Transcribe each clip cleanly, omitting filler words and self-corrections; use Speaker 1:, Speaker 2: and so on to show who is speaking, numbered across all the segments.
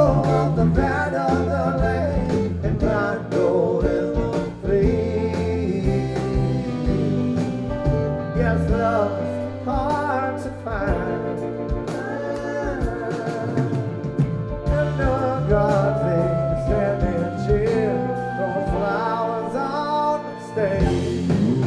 Speaker 1: of the fat of the land and find gold in the fleece. Yes, love's hard to find. And no God's thing standing chill from flowers on the stage.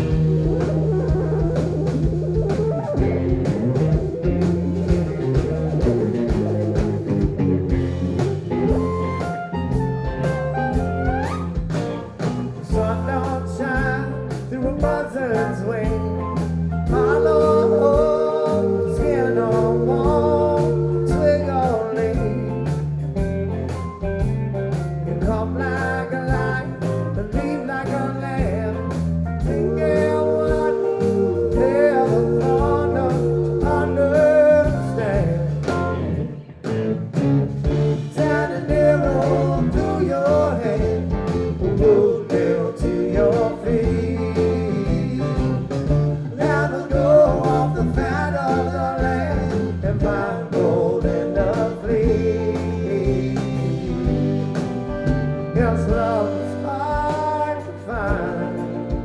Speaker 1: Sun don't shine through a buzzard's wing. Hollow skin on wall, twig on leaf. You come like a light, and leave like a lamb. Thinking what they'll want to understand. Tiny needle through your head, root nail to your feet. Never go off the fat of the land and find gold in the fleece. Yes, love is hard to find.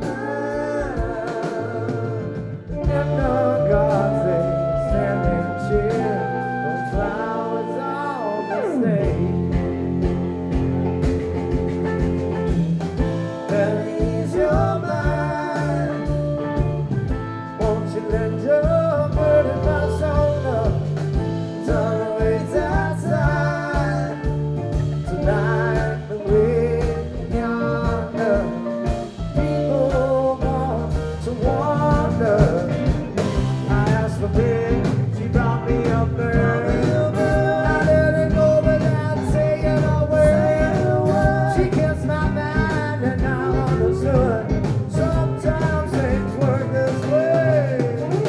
Speaker 1: And no God's thing standing chill from flowers on the stage. And ease your mind. Won't you lend your burden my shoulder? Turn away outside. Tonight the wind yonder. People want to wander. I asked for big, she brought me up there. I let it go without saying a word. She kissed my mind and I understood. Sometimes things work this way.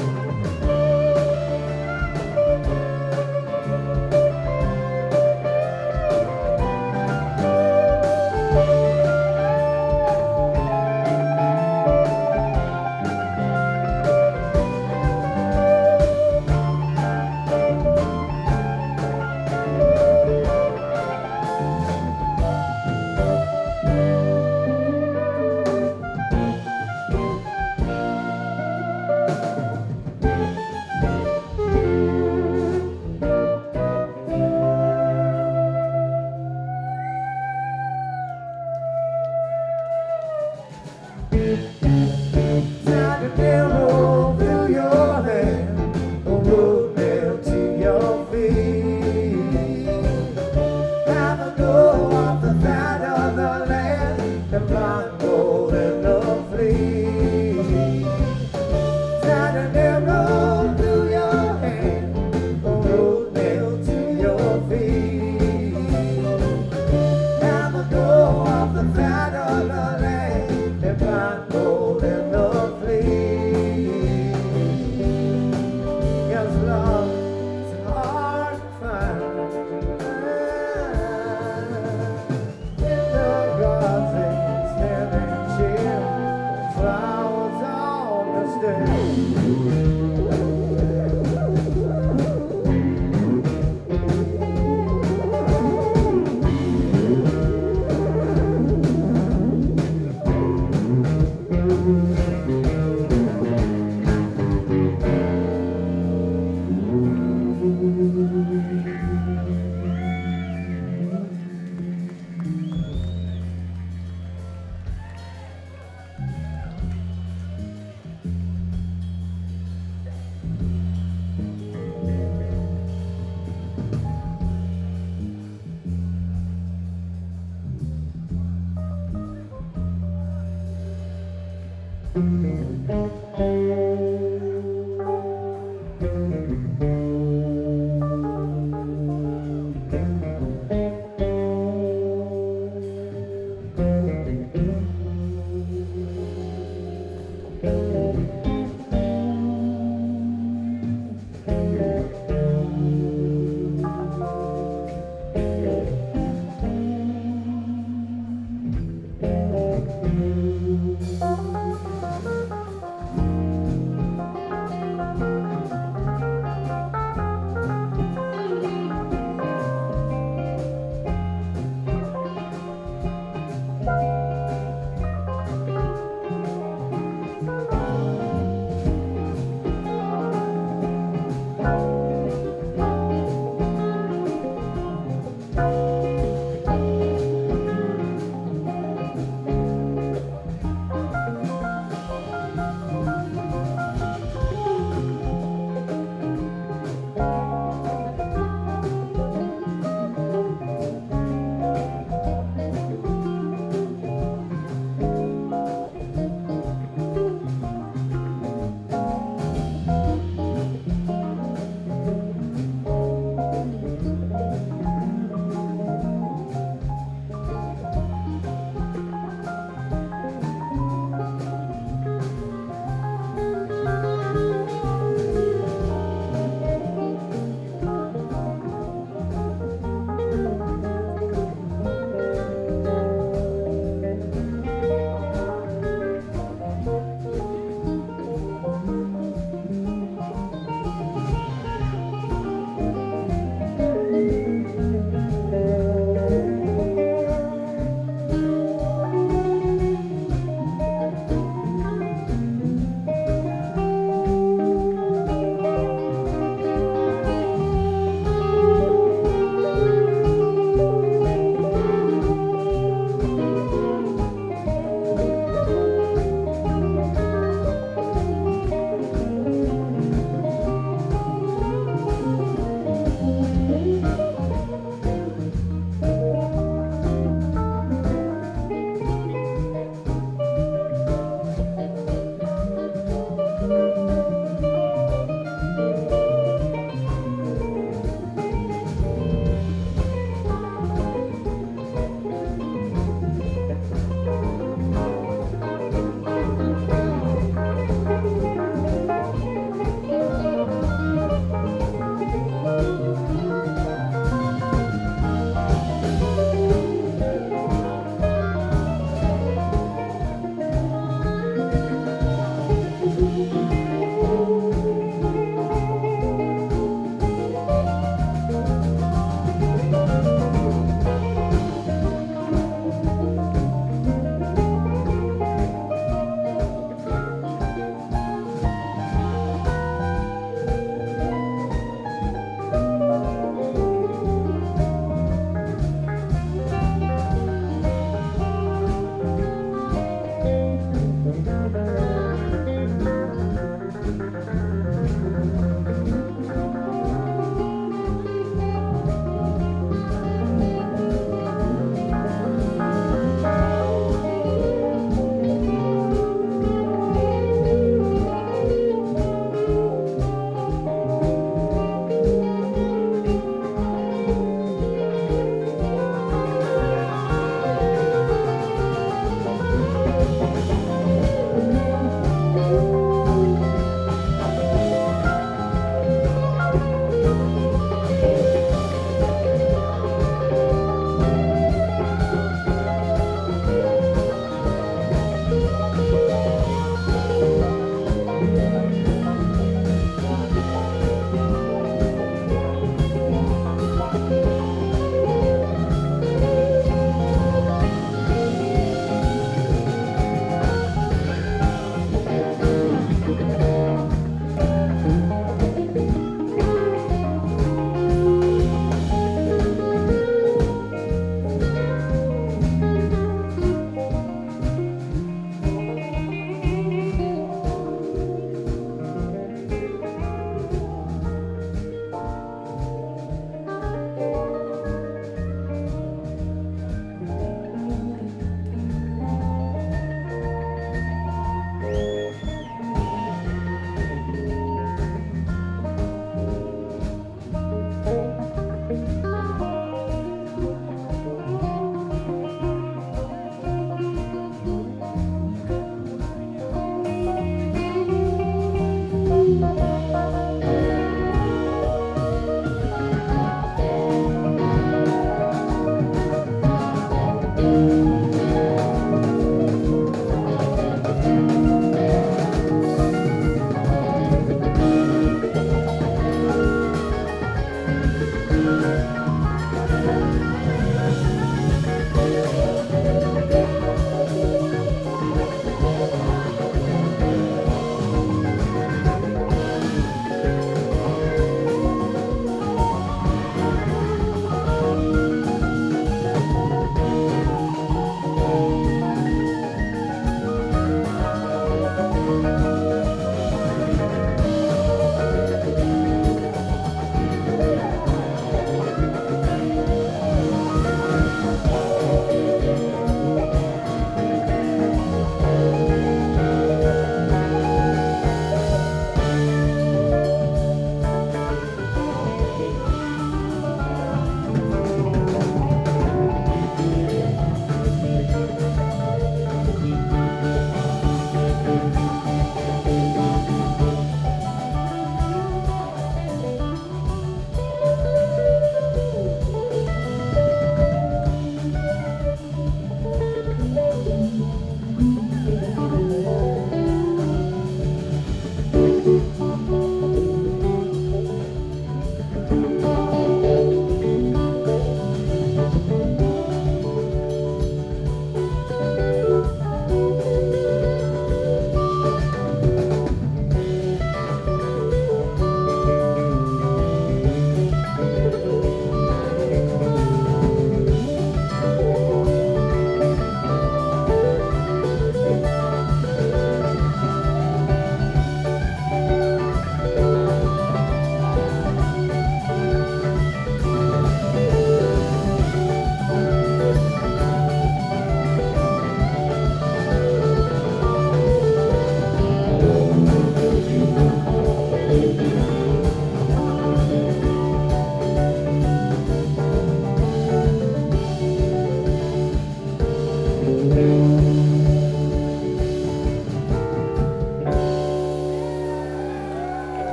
Speaker 1: Time to nail through your hand, a root nail to your feet. Have a go off the fat of the land and find